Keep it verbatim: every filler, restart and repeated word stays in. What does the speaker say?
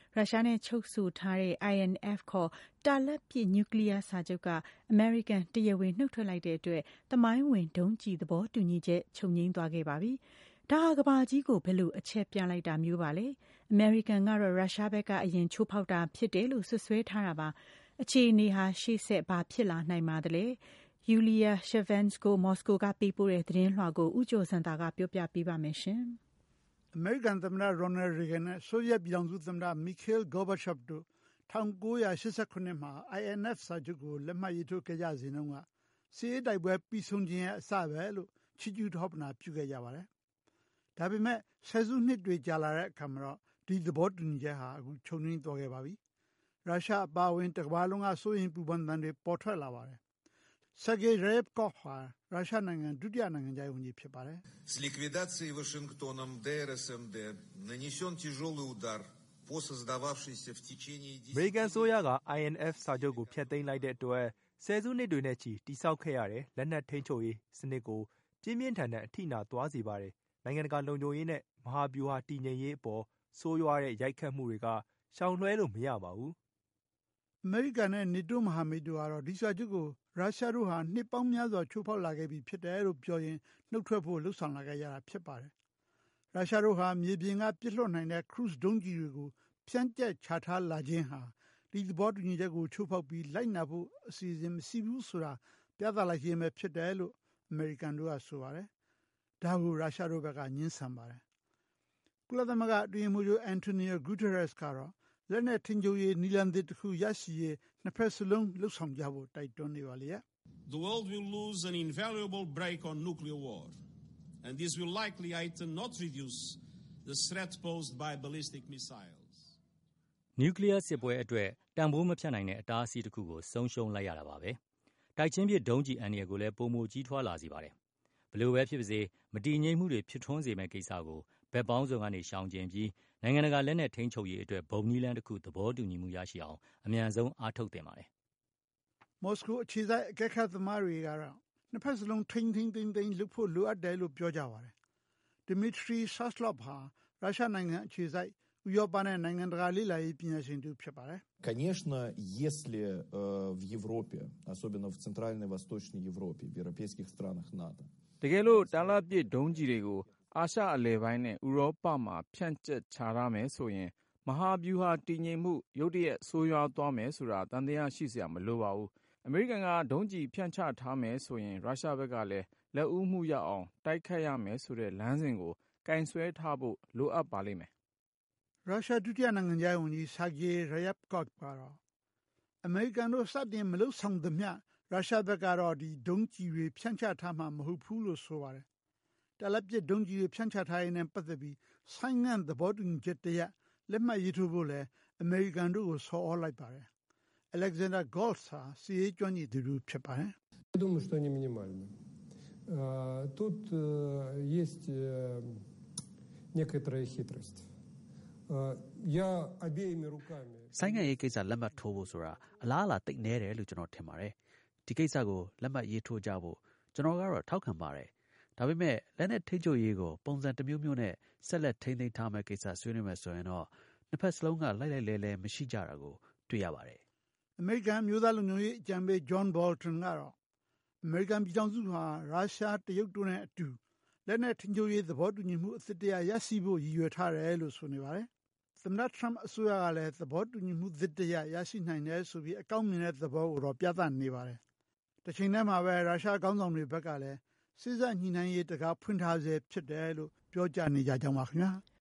ရုရှားနဲ့ချုပ်ဆိုထားတဲ့ I N F ခေါ်တာလတ်ပစ်နျူကလ িয়ারစာချုပ်ကအမေရိကန်တရားဝင်နှုတ်ထွက်လိုက်တဲ့အတွက်သမိုင်းဝင်ဒုံးကျည်သဘောတူညီချက်ချုပ်ငြိမ်းသွားခဲ့ပါပြီ။ဒါဟာကမ္ဘာကြီးကိုဘယ်လိုအချက်ပြလိုက်တာမျိုးပါလဲ။အမေရိကန်ကတော့ရုရှားဘက်ကအရင်ချိုးဖောက်တာဖြစ်တယ်လို့ဆွဆွဲထားတာပါ။အခြေအနေဟာရှေ့ဆက်ဘာဖြစ်လာနိုင်ပါသလဲ။ Yulia Shevchenko မော်စကိုကပေးပို့တဲ့သတင်းလွှာကိုဦးကျော်စံတာကပြောပြပေးပါမယ်ရှင်။အမေရိကန်သမ္မတ Ronald Reagan နဲ့ဆိုဗီယက်ပြည်ထောင်စုသမ္မတ Mikhail Gorbachev တို့၁၉၈၇ မှာ I N F စာချုပ်ကိုလက်မှတ်ရေးထိုးခဲ့ကြစဉ်တုန်းကစစ်အေးတိုက်ပွဲပြီးဆုံးခြင်းရဲ့အစပဲလို့ချီးကျူးထောပနာပြုခဲ့ကြပါတယ်။ဒါပေမဲ့ဆယ်စုနှစ်တွေကြာလာတဲ့အခါမှာတော့ဒီသဘောတူညီချက်ဟာအခုချုပ်ငြိမ်းသွားခဲ့ပါပြီ။ရုရှားအပါအဝင်တစ်ကမ္ဘာလုံးကစိုးရိမ်ပူပန်သံတွေပေါ်ထွက်လာပါတယ်။ Sergei Ryabkov ဟာရုရှားနိုင်ငံဒုတိယနိုင်ငံခြားရေးဝန်ကြီးဖြစ်ပါတယ်။ С ликвидацией Вашингтоном D R S M D нанесен тяжелый удар по создававшейся в течение десяти အမေရိကန်ဆိုရက I N F စာချုပ်ကိုဖျက်သိမ်းလိုက်တဲ့အတွက်ဆယ်စုနှစ်တွေနဲ့ချီတိဆောက်ခဲ့ရတဲ့လက်နက်ထိန်းချုပ်ရေးစနစ်ကိုပြင်းပြင်းထန်ထန်အထိနာသွားစေပါတယ်။နိုင်ငံတကာလုံခြုံရေးနဲ့မဟာဗျူဟာတည်ငြိမ်ရေးအပေါ်ဆိုးရွားတဲ့ရိုက်ခတ်မှုတွေကရှောင်လွှဲလို့မရပါဘူး။အမေရိကန်နဲ့နေတိုးမဟာမိတ်တို့ကတော့ဒီစာချုပ်ကိုရုရှားတို့ဟာနှစ်ပေါင်းများစွာချိုးဖောက်လာခဲ့ပြီဖြစ်တယ်လို့ပြောရင်နှုတ်ထွက်ဖို့လှုံ့ဆော်လာခဲ့ကြတာဖြစ်ပါတယ်။ရုရှားတို့ဟာမြေပြင်ကပစ်လွှတ်နိုင်တဲ့ခရုဇ်ဒုံးကျည်တွေကိုဖြန့်ကျက်ချထားလာခြင်းဟာဒီသဘောတူညီချက်ကိုချိုးဖောက်ပြီးလိုက်နာဖို့အစီအစဉ်မရှိဘူးဆိုတာပြသလိုက်ခြင်းပဲဖြစ်တယ်လို့အမေရိကန်တို့ကဆိုပါတယ်။ဒါကိုရုရှားတို့ဘက်ကညှင်းဆန်ပါတယ်။ကုလသမဂ္ဂအတွင်းရေးမှူးချုပ် Antonio Guterres ကတော့လက်နက်ထိန်းချုပ်ရေးနည်းလမ်းသစ်တစ်ခုရရှိရေးနှစ်ဖက်စလုံးလှုပ်ဆောင်ကြဖို့တိုက်တွန်းနေပါလေ။ The world will lose an invaluable break on nuclear war, and this will likely item not reduce the threat posed by ballistic missiles. နျူကလ িয়ার စစ်ပွဲအတွက်တန်ဖိုးမဖြတ်နိုင်တဲ့အတားအဆီးတစ်ခုကိုဆုံးရှုံးလိုက်ရတာပါပဲ။တိုက်ချင်းပြဒုံးကျည်အန္တရာယ်ကိုလည်းပုံမကြီးထွားလာစေပါတယ်။ဘလို့ပဲဖြစ်ပါစေမတည်ငြိမ်မှုတွေဖြစ်ထွန်းစေမဲ့ကိစ္စကိုဘက်ပေါင်းစုံကနေရှောင်ကျဉ်ပြီးနိုင်ငံတကာလက်နက်ထိန်းချုပ်ရေးအတွက်ဘုံနည်းလမ်းတစ်ခုသဘောတူညီမှုရရှိအောင်အမြန်ဆုံးအားထုတ်တင်ပါတယ်။မော်စကိုအခြေစိုက်အကဲခတ်သမားတွေကတော့နှစ်ဖက်စလုံးထိန်းထိန်းသိမ်းသိမ်းလုပ်ဖို့လိုအပ်တယ်လို့ပြောကြပါတယ်။ Dmitry Shaslov ဟာရုရှားနိုင်ငံအခြေစိုက်ဥရောပနဲ့နိုင်ငံတကာလေ့လာရေးပညာရှင်တူဖြစ်ပါတယ်။ Конечно, если в Европе, особенно в Центральной и Восточной Европе, в европейских странах НАТО. တကယ်လို့တာလတ်ပစ်ဒုံးကျည်တွေကိုအာရှအလယ်ပိုင်းနဲ့ဥရောပမှာဖြန့်ကျက်ချထားမယ်ဆိုရင်မဟာဗျူဟာတည်ငြိမ်မှုရုတ်တရက်ဆိုးရွားသွားမယ်ဆိုတာတန်တရားရှိစရာမလိုပါဘူး။အမေရိကန်ကဒုံးကျည်ဖြန့်ချထားမယ်ဆိုရင်ရုရှားဘက်ကလည်းလက်ဦးမှုရအောင်တိုက်ခတ်ရမယ်ဆိုတဲ့လမ်းစဉ်ကိုကင်ဆွဲထားဖို့လိုအပ်ပါလိမ့်မယ်။ရုရှားဒုတိယနိုင်ငံခြားရေးဝန်ကြီး Sergei Ryabkov ကတော့အမေရိကန်တို့စတင်မလုပ်ဆောင်သမျှရုရှားဘက်ကတော့ဒီဒုံးကျည်တွေဖြန့်ချထားမှာမဟုတ်ဘူးလို့ဆိုပါတယ်။တာလတ်ပစ်ဒုံးကျည်တွေဖြန့်ချထားရေးနဲ့ပတ်သက်ပြီးဆိုင်းငံ့သဘောတူညီချက်တရပ်လက်မှတ်ရေးထိုးဖို့လည်းအမေရိကန်တို့ကိုဆော်ဩလိုက်ပါတယ်။ Alexander Goltz ဟာစီရေးကျွမ်းကျင်သူဖြစ်ပါတယ်။ Я думаю, что они минимальны. Тут есть некоторая хитрость. Я обеими руками ဆိုင်ငံ့ရေးကိစ္စလက်မှတ်ထိုးဖို့ဆိုတာအလားအလာတိတ်နေတယ်လို့ကျွန်တော်ထင်ပါတယ်။ဒီကိစ္စကိုလက်မှတ်ရေးထိုးကြဖို့ကျွန်တော်ကတော့ထောက်ခံပါတယ်။ဒါပေမဲ့လက်နဲ့ထိချုပ်ရေးကိုပုံစံတစ်မျိုးမျိုးနဲ့ဆက်လက်ထိန်းသိမ်းထားမယ့်ကိစ္စဆွေးနွေးမယ်ဆိုရင်တော့နှစ်ဖက်စလုံးကလိုက်လိုက်လဲလဲမရှိကြတာကိုတွေ့ရပါတယ်။အမေရိကန်မျိုးသားလူမျိုးရေးအကြံပေး John Bolton ကတော့အမေရိကန်ပြည်ထောင်စုဟာရုရှားတရုတ်တို့နဲ့အတူလက်နဲ့ထိချုပ်ရေးသဘောတူညီမှုအသစ်တရရရှိဖို့ရည်ရွယ်ထားတယ်လို့ဆိုနေပါတယ်။သမ္မတထရမ့်အစိုးရကလည်းသဘောတူညီမှုသစ်တရရရှိနိုင်တယ်ဆိုပြီးအကောင်းမြင်တဲ့သဘောကိုတော့ပြသနေပါတယ်။တစ်ချိန်တည်းမှာပဲရုရှားခေါင်းဆောင်တွေဘက်ကလည်းစစ်ဆက်ညှိနှိုင်းရေးတကားဖွင့်ထားဆဲဖြစ်တယ်လို့ပြောကြားနေကြကြောင်းပါခင်ဗျာ။